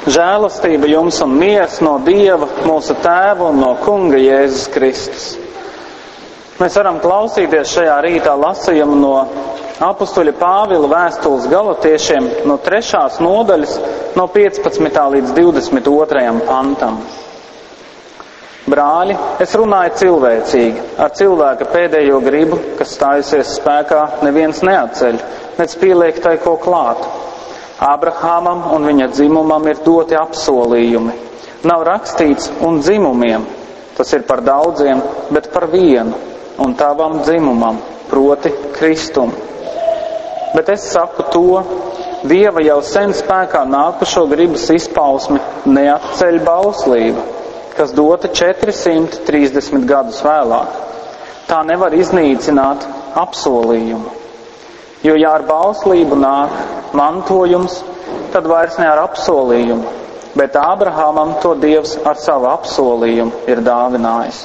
Žēlastība jums un miers no Dieva, mūsu Tēva un no Kunga Jēzus Kristus. Mēs varam klausīties šajā rītā lasījumu no apustuļa Pāvila vēstules Galatiešiem no 3. nodaļas, no 15. līdz 22. pantam. Brāļi, es runāju cilvēcīgi, ar cilvēka pēdējo gribu, kas stājusies spēkā, neviens neatceļ, nec pieliek tai ko klāt. Abrahamam un viņa dzimumam ir doti apsolījumi. Nav rakstīts un dzimumiem, tas ir par daudziem, bet par vienu, un tavam dzimumam, proti Kristum. Bet es saku to, Dieva jau sen spēkā nākušo gribas izpausmi neatceļ bauslība, kas dota 430 gadus vēlāk. Tā nevar iznīcināt apsolījumu. Jo, ja ar bauslību nāk mantojums, tad vairs ne ar apsolījumu, bet Ābrahamam to Dievs ar savu apsolījumu ir dāvinājis.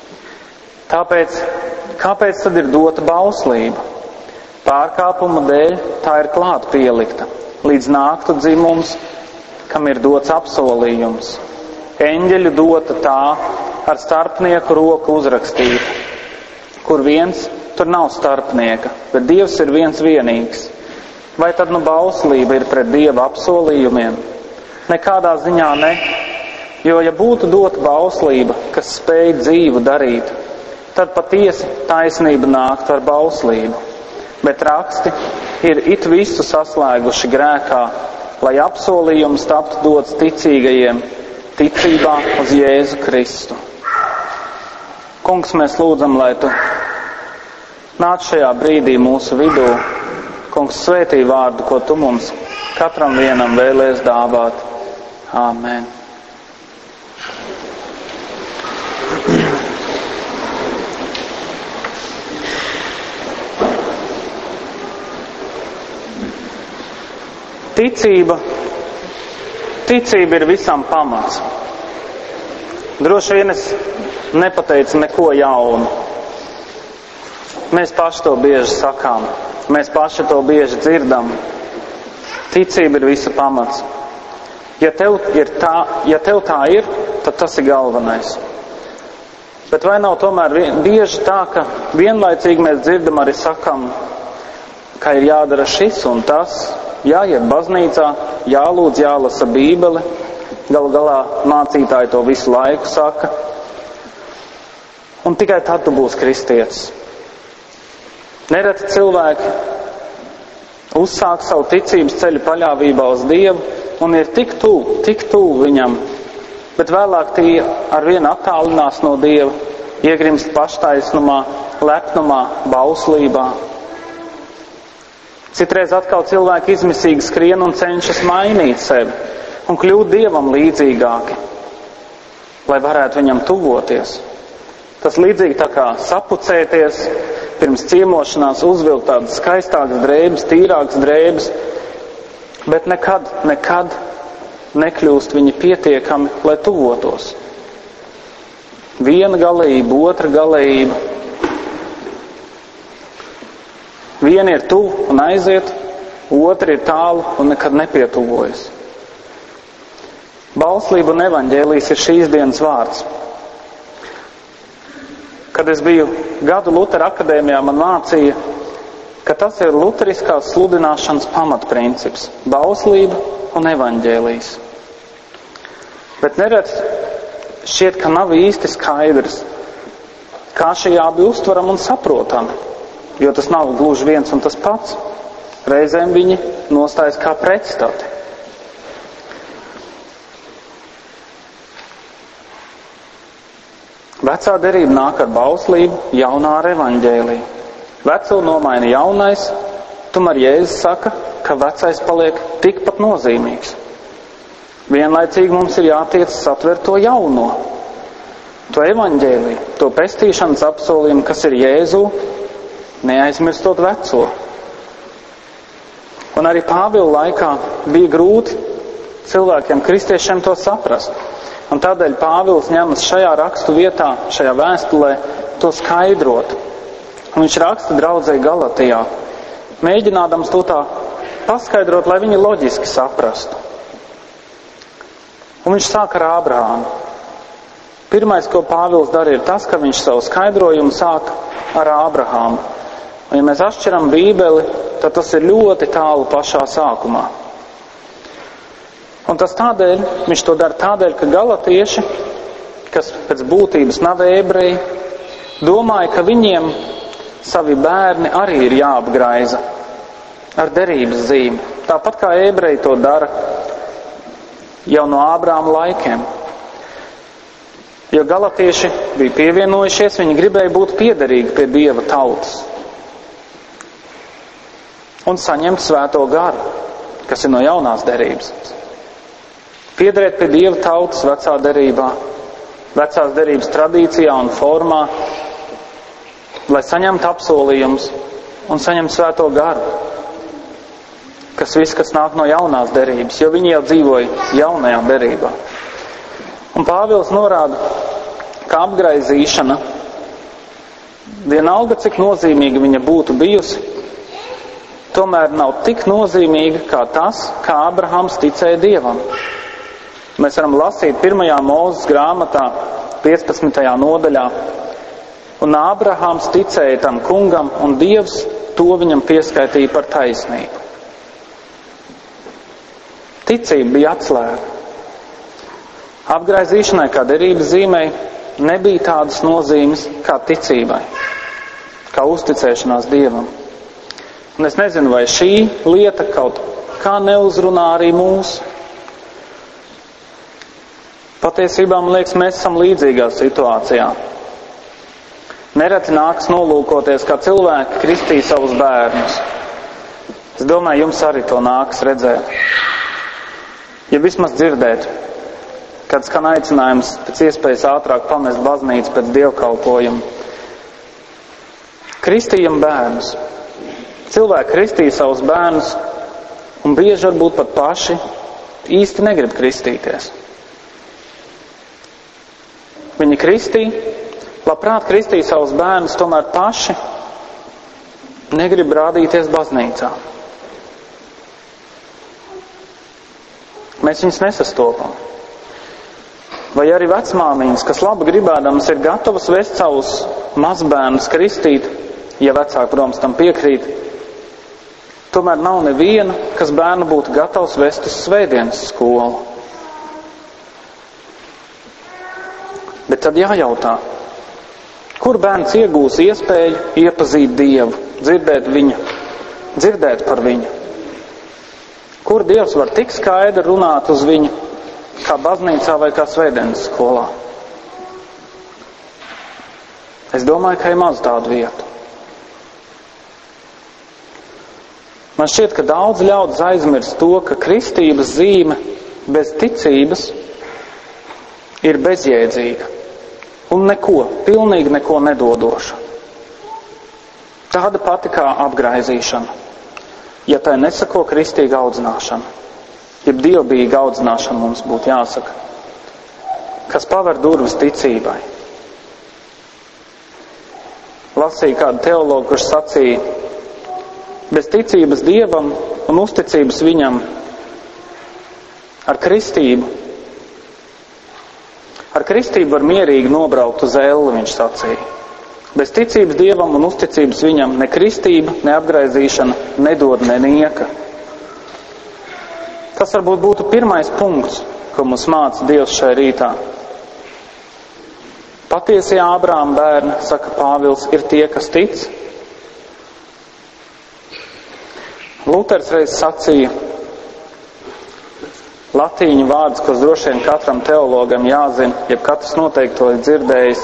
Kāpēc tad ir dota bauslība? Pārkāpuma dēļ tā ir klāt pielikta, līdz nāktu dzimums, kam ir dots apsolījums. Eņģeļu dota tā ar starpnieku roku uzrakstīta, kur viens tur nav starpnieka, bet Dievs ir viens vienīgs. Vai tad bauslība ir pret Dieva apsolījumiem? Nekādā ziņā ne. Jo, ja būtu dota bauslība, kas spēj dzīvu darīt, tad patiesi taisnība nāktu ar bauslību. Bet raksti ir it visu saslēguši grēkā, lai apsolījums taptu dots ticīgajiem, ticībā uz Jēzu Kristu. Kungs, mēs lūdzam, lai tu nāc šajā brīdī mūsu vidū. Kungs, svētī vārdu, ko tu mums katram vienam vēlies dāvāt. Āmen. Ticība ir visam pamats. Droši vien es nepateicu neko jaunu. Mēs paši to bieži sakām, mēs paši to bieži dzirdam. Ticība ir visa pamats. Ja tev tā ir, tad tas ir galvenais. Bet vai nav tomēr bieži tā, ka vienlaicīgi mēs dzirdam arī sakam, ka ir jādara šis un tas, jāiet baznīcā, jālūdz, jālasa Bībeli, galu galā mācītāji to visu laiku saka, un tikai tad tu būsi kristietis. Nereti cilvēki uzsāk savu ticības ceļu paļāvībā uz Dievu un ir tik tuvu viņam, bet vēlāk tie arvien attālinās no Dieva, iegrimst paštaisnumā, lepnumā, bauslībā. Citreiz atkal cilvēki izmisīgi skrien un cenšas mainīt sevi un kļūt Dievam līdzīgāki, lai varētu viņam tuvoties. Tas līdzīgi tā kā sapucēties, pirms ciemošanās uzvilkt tādas skaistākas drēbes, tīrākas drēbes, bet nekad nekļūst viņi pietiekami, lai tuvotos. Viena galība, otra galība. Viena ir tuvu un aiziet, otra ir tālu un nekad nepietuvojas. Bauslība un evaņģēlijs ir šīs dienas vārds. Kad es biju gadu Lutera akadēmijā, man mācīja, ka tas ir luteriskās sludināšanas pamatprincips – bauslība un evaņģēlijs. Bet neredz šķiet, ka nav īsti skaidrs, kā šie abi uztveram un saprotam, jo tas nav gluži viens un tas pats. Reizēm viņi nostājas kā pretstati. Vecā derība nāk ar bauslību, jaunā ar evaņģēliju. Veco nomaina jaunais, tomēr Jēzus saka, ka vecais paliek tikpat nozīmīgs. Vienlaicīgi mums ir jātiec satvert to jauno, to evaņģēliju, to pestīšanas apsolījumu, kas ir Jēzu, neaizmirstot veco. Un arī Pāvila laikā bija grūti cilvēkiem, kristiešiem to saprast. Un tādēļ Pāvils ņemas šajā rakstu vietā, šajā vēstulē, to skaidrot. Un viņš raksta draudzei Galatijā, mēģinādams to tā paskaidrot, lai viņi loģiski saprastu. Un viņš sāk ar Ābrahāmu. Pirmais, ko Pāvils dara, ir tas, ka viņš savu skaidrojumu sāk ar Ābrahāmu. Un ja mēs atšķiram Bībeli, tad tas ir ļoti tālu pašā sākumā. Un tas tādēļ, viņš to dara tādēļ, ka galatieši, kas pēc būtības nav ebreji, domāja, ka viņiem savi bērni arī ir jāapgraiza ar derības zīmi. Tāpat kā ebreji to dara jau no Ābrāma laikiem. Jo galatieši bija pievienojušies, viņi gribēja būt piederīgi pie Dieva tautas un saņemt svēto garu, kas ir no jaunās derības. Piederēt pie Dieva tautas vecā derībā, vecās derības tradīcijā un formā, lai saņemtu apsolījumus un saņemtu svēto garu, kas viss, kas nāk no jaunās derības, jo viņi jau dzīvoja jaunajā derībā. Un Pāvils norāda, ka apgraizīšana, vienalga cik nozīmīga viņa būtu bijusi, tomēr nav tik nozīmīga kā tas, kā Abrahams ticēja Dievam. Mēs varam lasīt 1. Mūzes grāmatā, 15. nodaļā. Un Ābrahams ticēja tam kungam, un Dievs to viņam pieskaitīja par taisnību. Ticība bija atslēga. Apgraizīšanai kā derības zīmei nebija tādas nozīmes kā ticībai, kā uzticēšanās Dievam. Un es nezinu, vai šī lieta kaut kā neuzrunā arī mūs. Patiesībā, man liekas, mēs esam līdzīgā situācijā. Nereti nāks nolūkoties, kā cilvēki kristīja savus bērnus. Es domāju, jums arī to nāks redzēt. Ja vismaz dzirdēt, kad skan aicinājums pēc iespējas ātrāk pamest baznīcu pēc dievkalpojumu. Kristījam bērnus. Cilvēki kristīja savus bērnus un bieži varbūt pat paši īsti negrib kristīties. Viņi kristīja, labprāt kristīja savus bērnus, tomēr paši negrib rādīties baznīcā. Mēs viņus nesastopam. Vai arī vecmāmiņas, kas labi gribēdams ir gatavas vest savus mazbērnus kristīt, ja vecāki, protams, tam piekrīt, tomēr nav neviena, kas bērnu būtu gatavs vest uz svētdienas skolu. Bet tad jājautā, kur bērns iegūs iespēju iepazīt Dievu, dzirdēt par viņu? Kur Dievs var tik skaidri runāt uz viņu, kā baznīcā vai kā svētdienas skolā? Es domāju, ka ir maz tādu vietu. Man šķiet, ka daudz ļaudis aizmirst to, ka kristības zīme bez ticības ir bezjēdzīga un pilnīgi neko nedodoša. Tāda pati kā apgraizīšana, ja tai nesako kristīga audzināšana. Jeb dievbijīga audzināšana mums būtu jāsaka, kas paver durvis ticībai. Lasīju kādu teologu, kurš sacīja, bez ticības Dievam un uzticības viņam ar kristību var mierīgi nobraukt uz elli, viņš sacīja. Bez ticības Dievam un uzticības viņam ne kristība, ne apgraizīšana nedod nenieka. Tas varbūt būtu pirmais punkts, ko mums māca Dievs šai rītā. Patiesie Ābrāma bērni, saka Pāvils, ir tie, kas tic. Luters reiz sacīja latīņu vārdus, kas droši vien katram teologam jāzina, jeb katrs noteikti to ir dzirdējis.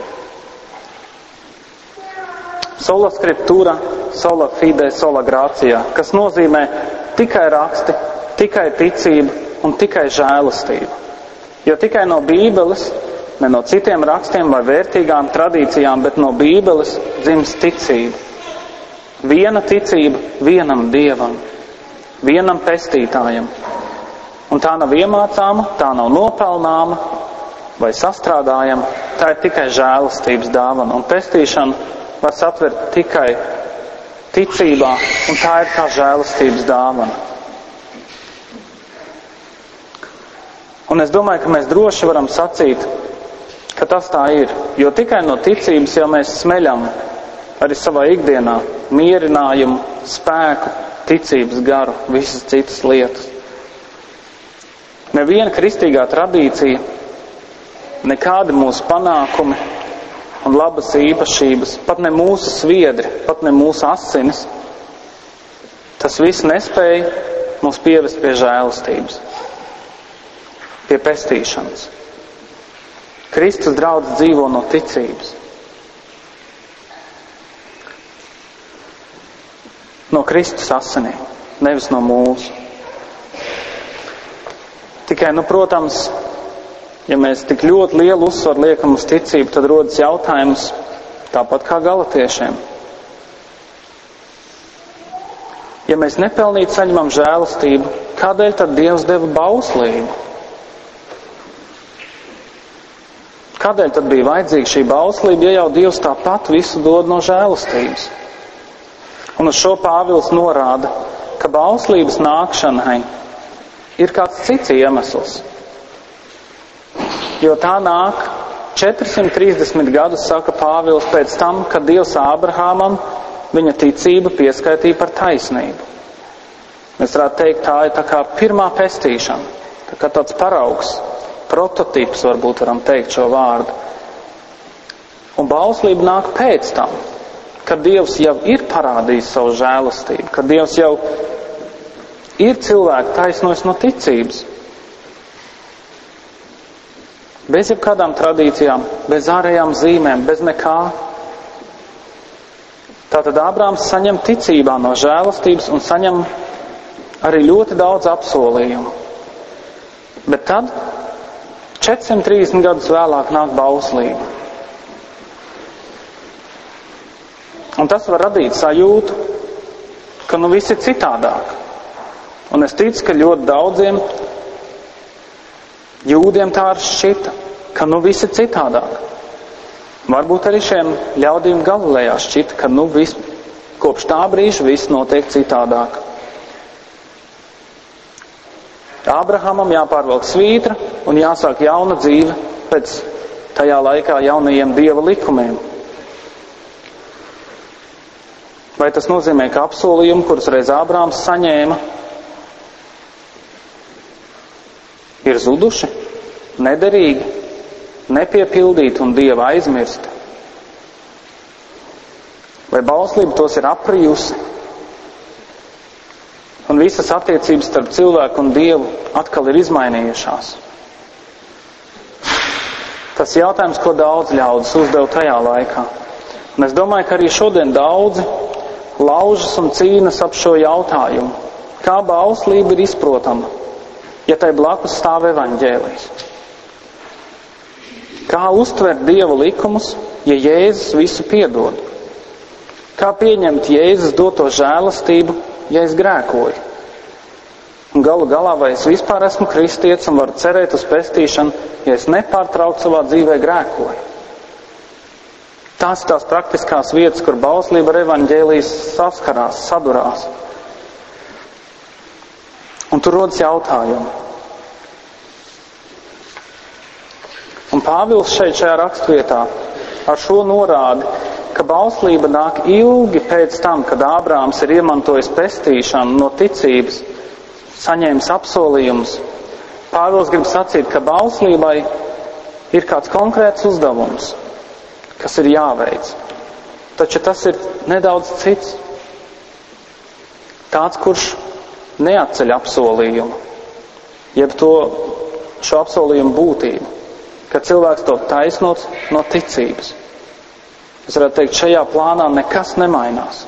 Sola scriptura, sola fide, sola gratia, kas nozīmē tikai raksti, tikai ticība un tikai žēlastība. Jo tikai no Bībeles, ne no citiem rakstiem vai vērtīgām tradīcijām, bet no Bībeles dzimst ticība. Viena ticība vienam Dievam, vienam pestītājam. Un tā nav iemācāma, tā nav nopelnāma vai sastrādājama, tā ir tikai žēlastības dāvana. Un pestīšana var satvert tikai ticībā, un tā ir kā žēlastības dāvana. Un es domāju, ka mēs droši varam sacīt, ka tas tā ir. Jo tikai no ticības jau mēs smeļam arī savā ikdienā mierinājumu, spēku, ticības garu, visas citas lietas. Neviena kristīgā tradīcija, nekādi mūsu panākumi un labas īpašības, pat ne mūsu sviedri, pat ne mūsu asinis, tas viss nespēja mūs pievest pie žēlastības, pie pestīšanas. Kristus draudz dzīvo no ticības. No Kristus asinīm, nevis no mūsu. Tikai, protams, ja mēs tik ļoti lielu uzsvaru liekam uz ticību, tad rodas jautājums tāpat kā galatiešiem. Ja mēs nepelnīt saņemam žēlastību, kādēļ tad Dievs deva bauslību? Kādēļ tad bija vajadzīga šī bauslība, ja jau Dievs tāpat visu dod no žēlastības? Un uz šo Pāvils norāda, ka bauslības nākšanai ir kāds cits iemesls. Jo tā nāk 430 gadus, saka Pāvils, pēc tam, kad Dievs Ābrahamam viņa ticību pieskaitīja par taisnību. Mēs varētu teikt, tā ir tā kā pirmā pestīšana, tā kā tāds paraugs, prototips, varbūt varam teikt šo vārdu. Un bauslība nāk pēc tam, kad Dievs jau ir parādījis savu žēlastību, kad Dievs jau ir cilvēku taisnojis no ticības. Bez jebkādām tradīcijām, bez ārējām zīmēm, bez nekā. Tātad Ābrāms saņem ticībā no žēlastības un saņem arī ļoti daudz apsolījumu. Bet tad 430 gadus vēlāk nāk bauslība. Un tas var radīt sajūtu, ka viss ir citādāk. Un es ticu, ka ļoti daudziem jūdiem tā arī šķita, ka viss ir citādāk. Varbūt arī šiem ļaudīm Galilejā šķita, ka viss, kopš tā brīža viss notiek citādāk. Ābrahamam jāpārvelk svītra un jāsāk jauna dzīve pēc tajā laikā jaunajiem Dieva likumiem. Vai tas nozīmē, ka apsolījumi, kurus reiz Ābrāms saņēma, ir zuduši, nederīgi, nepiepildīti un Dieva aizmirsti? Vai bauslība tos ir aprijusi? Un visas attiecības starp cilvēku un Dievu atkal ir izmainījušās? Tas jautājums, ko daudz ļaudis uzdev tajā laikā. Un es domāju, ka arī šodien daudzi laužas un cīnas ap šo jautājumu. Kā bauslība ir izprotama, ja tai blakus stāv evaņģēlijs? Kā uztvert Dieva likumus, ja Jēzus visu piedod? Kā pieņemt Jēzus doto žēlastību, ja es grēkoju? Un galu galā, vai es vispār esmu kristietis un varu cerēt uz pestīšanu, ja es nepārtraukti savā dzīvē grēkoju? Tās ir tās praktiskās vietas, kur bauslība ar evaņģēlijas saskarās, sadurās. Un tur rodas jautājumi. Un Pāvils šajā rakstvietā ar šo norādi, ka bauslība nāk ilgi pēc tam, kad Ābrāms ir iemantojis pestīšanu no ticības, saņēmis apsolījumus. Pāvils grib sacīt, ka bauslībai ir kāds konkrēts uzdevums, kas ir jāveic. Taču tas ir nedaudz cits. Tāds, kurš neatceļ apsolījumu, jeb šo apsolījumu būtību, ka cilvēks to taisnots no ticības. Es varētu teikt, šajā plānā nekas nemainās.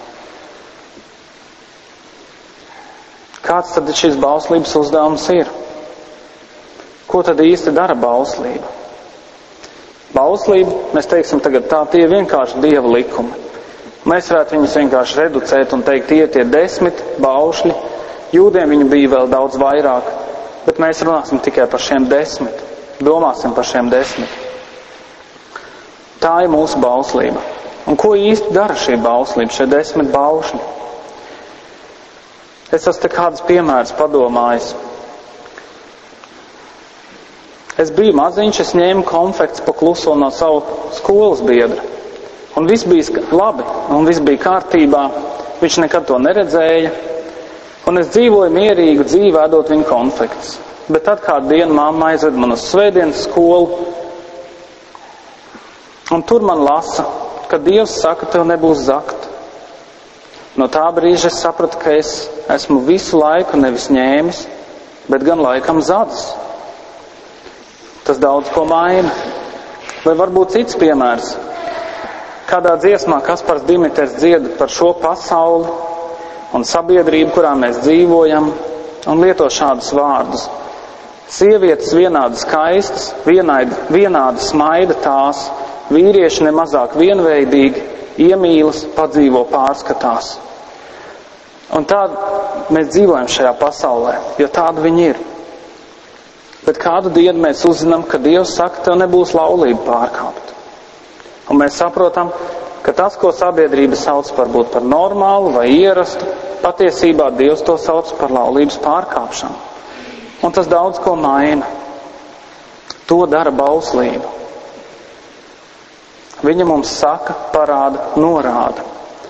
Kāds tad šis bauslības uzdevums ir? Ko tad īsti dara bauslība? Bauslība, mēs teiksim tagad tā, tie vienkārši Dieva likumi. Mēs varētu viņus vienkārši reducēt un teikt, tie 10 baušļi. Jūdiem viņu bija vēl daudz vairāk, bet mēs runāsim tikai par šiem 10. Domāsim par šiem 10. Tā ir mūsu bauslība. Un ko īsti dara šī bauslība, šie 10 baušļi? Es esmu te kādus piemērus padomājis. Es biju maziņš, es ņēmu konfekts pa kluso no savu skolas biedra. Un viss bija labi, un viss bija kārtībā. Viņš nekad to neredzēja. Un es dzīvoju mierīgu dzīvi, ēdot viņu konfekts. Bet tad kādu dienu mamma aizved man uz svētdienas skolu. Un tur man lasa, ka Dievs saka, tev nebūs zakt. No tā brīža es sapratu, ka es esmu visu laiku nevis ņēmis, bet gan laikam zadzis. Tas daudz ko maina. Vai varbūt cits piemērs. Kādā dziesmā Kaspars Dimiters dzieda par šo pasauli un sabiedrību, kurā mēs dzīvojam, un lieto šādus vārdus. Sievietes vienādi skaistas, vienādi smaida tās, vīrieši nemazāk vienveidīgi, iemīlas, padzīvo pārskatās. Un tā mēs dzīvojam šajā pasaulē, jo tāda viņi ir. Bet kādu dienu mēs uzzinām, ka Dievs saka, tev nebūs laulība pārkāpt. Un mēs saprotam, ka tas, ko sabiedrība sauc varbūt par normālu vai ierastu, patiesībā Dievs to sauc par laulības pārkāpšanu. Un tas daudz ko maina. To dara bauslība. Viņa mums saka, parāda, norāda.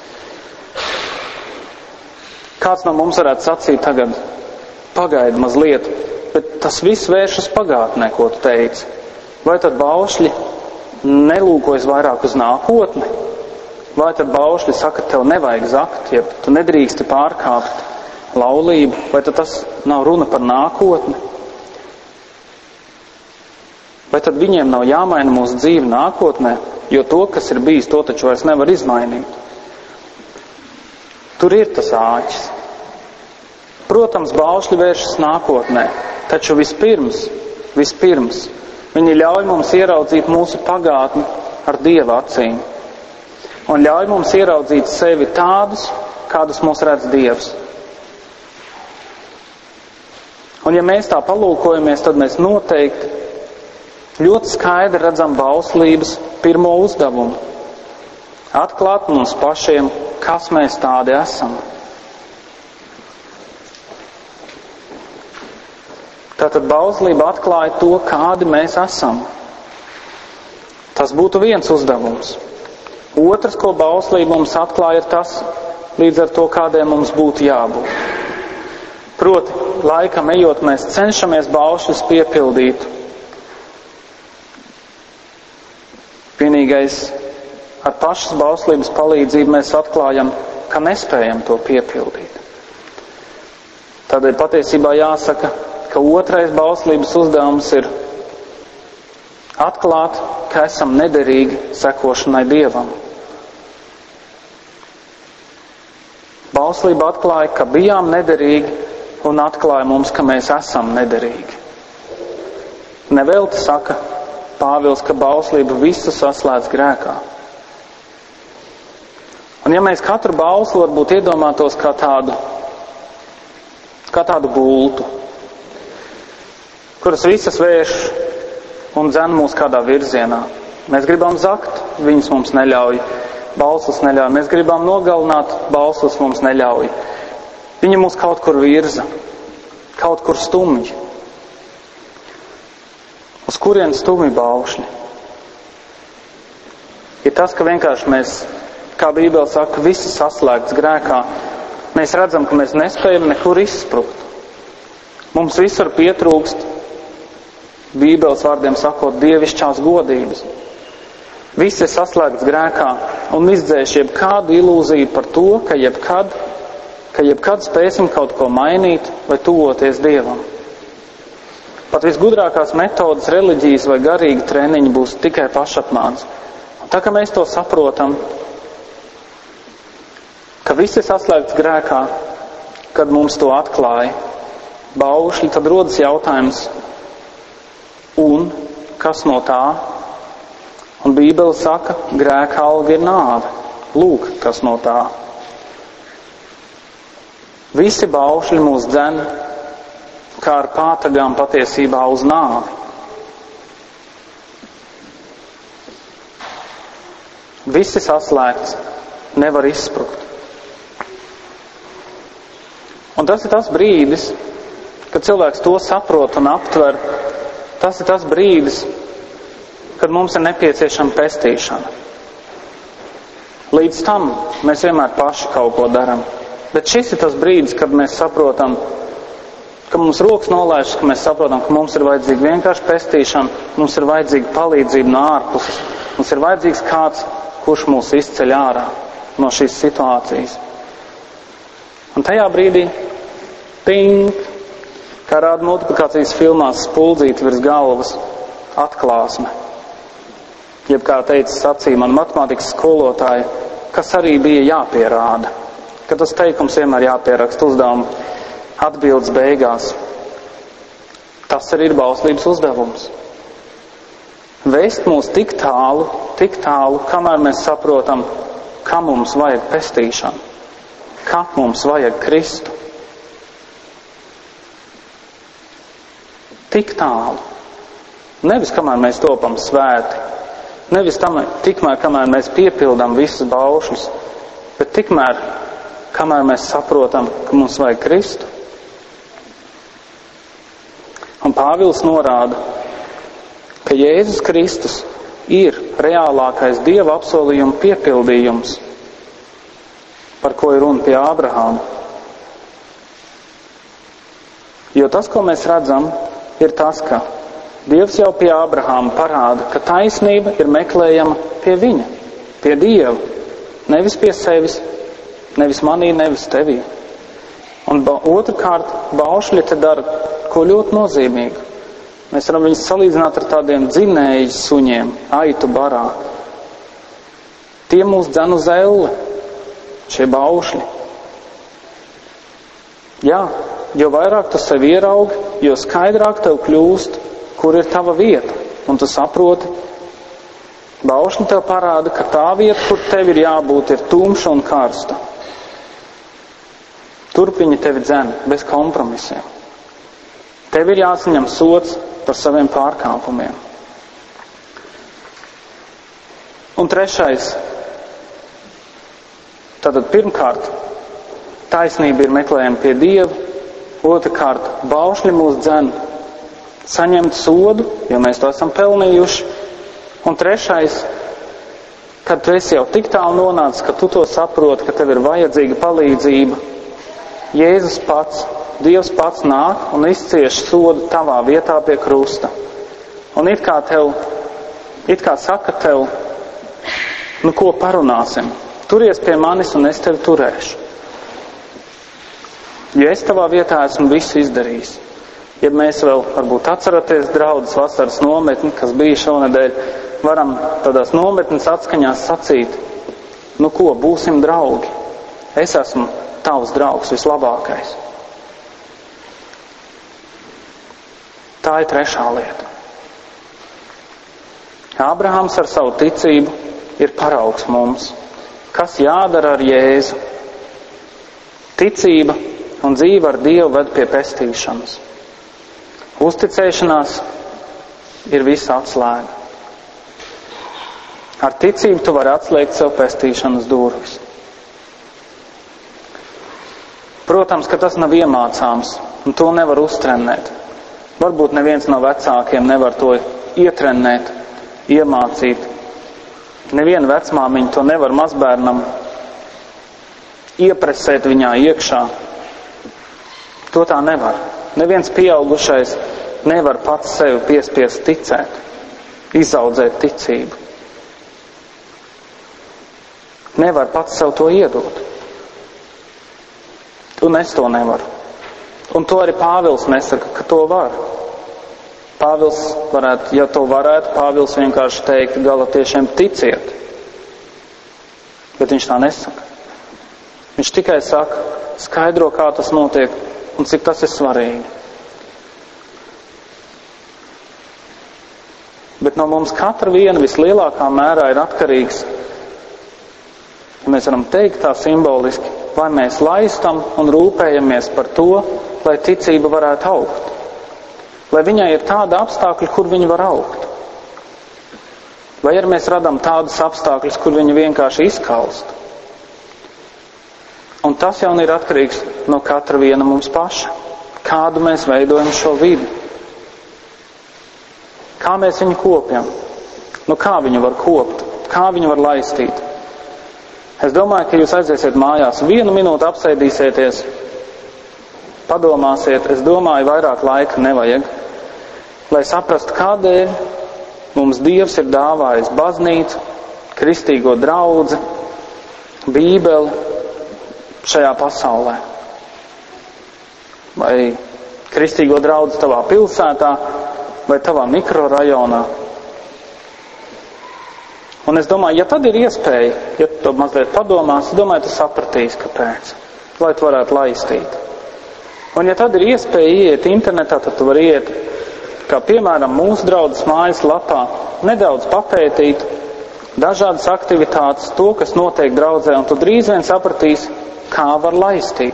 Kāds no mums varētu sacīt tagad, pagaidi mazliet, bet tas viss vēršas pagātnē, ko tu teici. Vai tad baušļi nelūkojas vairāk uz nākotni? Vai tad baušļi saka, tev nevajag zakt, ja tu nedrīksti pārkāpt laulību? Vai tad tas nav runa par nākotni? Vai tad viņiem nav jāmaina mūsu dzīve nākotnē? Jo to, kas ir bijis, to taču vairs nevar izmainīt. Tur ir tas āķis. Protams, baušļi vēršas nākotnē, taču vispirms, viņi ļauj mums ieraudzīt mūsu pagātni ar Dieva acīm. Un ļauj mums ieraudzīt sevi tādus, kādus mūs redz Dievs. Un ja mēs tā palūkojamies, tad mēs noteikti ļoti skaidri redzam bauslības pirmo uzdevumu. Atklāt mums pašiem, kas mēs tādi esam. Tātad bauslība atklāja to, kādi mēs esam. Tas būtu viens uzdevums. Otrs, ko bauslība mums atklāja, ir tas, līdz ar to, kādiem mums būtu jābūt. Proti, laikam ejot, mēs cenšamies baušļus piepildīt. Vienīgais ar pašas bauslības palīdzību mēs atklājam, ka nespējam to piepildīt. Tādēļ patiesībā jāsaka, ka otrais bauslības uzdevums ir atklāt, ka esam nederīgi sekošanai Dievam. Bauslība atklāja, ka bijām nederīgi un atklāja mums, ka mēs esam nederīgi. Nevelti saka Pāvils, ka bauslība visu saslēdz grēkā. Un ja mēs katru bausli varbūt iedomātos kā tādu gultu, kuras visas vērš un dzen mūs kādā virzienā. Mēs gribam zakt, viņas mums neļauj, bauslis neļauj. Mēs gribam nogalināt, bauslis mums neļauj. Viņi mūs kaut kur virza, kaut kur stumj. Uz kurien stumj baušļi? Ir tas, ka vienkārši mēs, kā Bībele saka, visi saslēgts grēkā. Mēs redzam, ka mēs nespējam nekur izsprukt. Mums visur pietrūkst, Bībeles vārdiem sakot, dievišķās godības. Viss ir saslēgts grēkā un izdzēš jebkādu ilūziju par to, ka jebkad spēsim kaut ko mainīt vai tuvoties Dievam. Pat visgudrākās metodas, reliģijas vai garīgi treniņi būs tikai pašapmāns. Un tā kā mēs to saprotam, ka viss ir saslēgts grēkā, kad mums to atklāja baušļi, tad rodas jautājums, un kas no tā? Un Bībele saka, grēka alga ir nāve. Lūk, kas no tā. Visi baušļi mūs dzen, kā ar pātagām patiesībā uz nāvi. Visi saslēgts, nevar izsprukt. Un tas ir tas brīdis, kad cilvēks to saprot un aptver, Tas ir tas brīdis, kad mums ir nepieciešama pestīšana. Līdz tam mēs vienmēr paši kaut ko daram. Bet šis ir tas brīdis, kad mēs saprotam, ka mums rokas nolaižas, ka mēs saprotam, ka mums ir vajadzīga vienkārši pestīšana, mums ir vajadzīga palīdzība no ārpuses, mums ir vajadzīgs kāds, kurš mūs izceļ ārā no šīs situācijas. Un tajā brīdī, ting, kā rāda multiplikācijas filmās, spuldzīti virs galvas, atklāsme. Jeb kā teica sacīja man matemātikas skolotāja, kas arī bija jāpierāda. Ka tas teikums vienmēr jāpieraksta uzdevuma atbildes beigās. Tas arī ir bauslības uzdevums. Vēst mūs tik tālu, kamēr mēs saprotam, ka mums vajag pestīšanu, ka mums vajag Kristu. Tik tālu. Nevis kamēr mēs topam svēti, nevis tikmēr, kamēr mēs piepildām visus baušļus, bet tikmēr, kamēr mēs saprotam, ka mums vajag Kristu. Un Pāvils norāda, ka Jēzus Kristus ir reālākais Dieva apsolījuma piepildījums, par ko ir runa pie Ābrahāma. Jo tas, ko mēs redzam, ir tas, ka Dievs jau pie Ābrahāma parāda, ka taisnība ir meklējama pie viņa, pie Dieva, nevis pie sevis, nevis manī, nevis tevī. Un otrkārt, baušļi te dara ko ļoti nozīmīgu. Mēs varam viņus salīdzināt ar tādiem dzinēju suņiem, aitu barā. Tie mūs dzen uz elli, šie baušļi. Jā, jo vairāk tu sevi ieraugi, jo skaidrāk tev kļūst, kur ir tava vieta. Un tu saproti, baušļi tev parāda, ka tā vieta, kur tev ir jābūt, ir tumša un karsta. Turp viņi tevi dzen bez kompromisiem. Tev ir jāsaņem sods par saviem pārkāpumiem. Un trešais. Tātad pirmkārt, taisnība ir meklējama pie Dieva. Otrkārt, baušļi mūs dzen saņemt sodu, jo mēs to esam pelnījuši. Un trešais, kad tu esi jau tik tālu nonācis, ka tu to saproti, ka tev ir vajadzīga palīdzība, Jēzus pats, Dievs pats nāk un izcieš sodu tavā vietā pie krusta. Un it kā saka tev, nu ko parunāsim, turies pie manis un es tevi turēšu. Jo es tavā vietā esmu visu izdarījis. Ja mēs vēl varbūt atceraties draudzes vasaras nometni, kas bija šonedēļ, varam tādās nometnes atskaņās sacīt, nu ko, būsim draugi. Es esmu tavs draugs, vislabākais. Tā ir trešā lieta. Ābrahams ar savu ticību ir paraugs mums. Kas jādara ar Jēzu? Ticība un dzīve ar Dievu ved pie pestīšanas. Uzticēšanās ir visa atslēga. Ar ticību tu vari atslēgt sev pestīšanas durvis. Protams, ka tas nav iemācāms, un to nevar uztrenēt. Varbūt neviens no vecākiem nevar to ietrenēt, iemācīt. Neviena vecmāmiņa to nevar mazbērnam iepresēt viņā iekšā. To tā nevar. Neviens pieaugušais nevar pats sevi piespiest ticēt, izaudzēt ticību. Nevar pats sev to iedot. Un es to nevaru. Un to arī Pāvils nesaka, ka to var. Pāvils varētu, ja to varētu, Pāvils vienkārši teikt galatiešiem ticiet. Bet viņš tā nesaka. Viņš tikai saka, skaidro, kā tas notiek un cik tas ir svarīgi. Bet no mums katra viena vislielākā mērā ir atkarīgs, ja mēs varam teikt tā simboliski, vai mēs laistam un rūpējamies par to, lai ticība varētu augt. Lai viņai ir tāda apstākļa, kur viņa var augt. Vai arī mēs radām tādus apstākļus, kur viņa vienkārši izkalst. Un tas jau ir atkarīgs no katra viena mums paša. Kādu mēs veidojam šo vidi. Kā mēs viņu kopjam? Kā viņu var kopt? Kā viņu var laistīt? Es domāju, ka jūs aiziesiet mājās, 1 minūti apsēdīsieties, padomāsiet, es domāju, vairāk laika nevajag, lai saprastu, kādēļ mums Dievs ir dāvājis baznīcu, kristīgo draudzi, Bībeli šajā pasaulē. Vai kristīgo draudzi tavā pilsētā, vai tavā mikrorajonā. Un es domāju, ja tad ir iespēja, ja tu mazliet padomās, es domāju, tu sapratīsi, kāpēc, lai tu varētu laistīt. Un ja tad ir iespēja iet internetā, tad tu vari iet, kā piemēram mūsu draudzes mājas lapā, nedaudz papētīt dažādas aktivitātes, to, kas notiek draudzē, un tu drīz vien sapratīsi, kā var laistīt.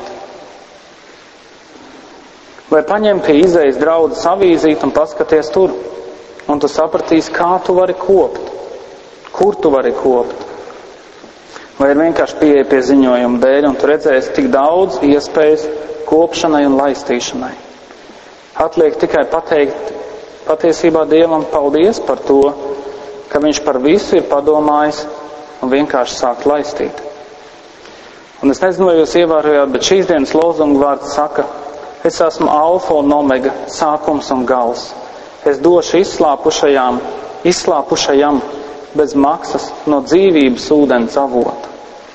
Vai paņem pie izejas draudzes avīzīt un paskaties tur, un tu sapratīsi, kā tu vari kopt. Kur tu vari kopt? Vai ir vienkārši pieeja pie ziņojuma dēļ, un tu redzēsi tik daudz iespējas kopšanai un laistīšanai. Atliek tikai pateikt patiesībā Dievam paldies par to, ka Viņš par visu ir padomājis un vienkārši sākt laistīt. Un es nezinu, vai jūs ievērojāt, bet šīs dienas lozungu vārds saka, es esmu alfa un omega, sākums un gals. Es došu izslāpušajam bez maksas no dzīvības ūdens avota.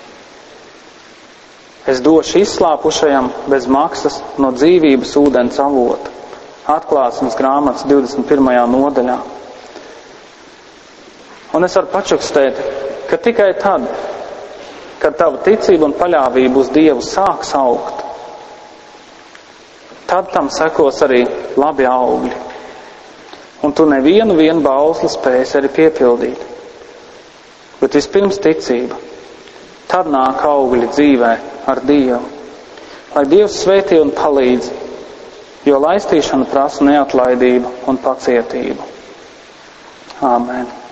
Es došu izslāpušajam bez maksas no dzīvības ūdens avota. Atklāsmes grāmatas 21. nodaļā. Un es varu pačukstēt, ka tikai tad, kad tava ticība un paļāvība uz Dievu sāks augt, tad tam sekos arī labi augļi. Un tu nevienu bausli spēsi arī piepildīt. Bet vispirms ticība. Tad nāk augļi dzīvē ar Dievu. Lai Dievs svētī un palīdz, jo laistīšana prasa neatlaidību un pacietību. Āmen.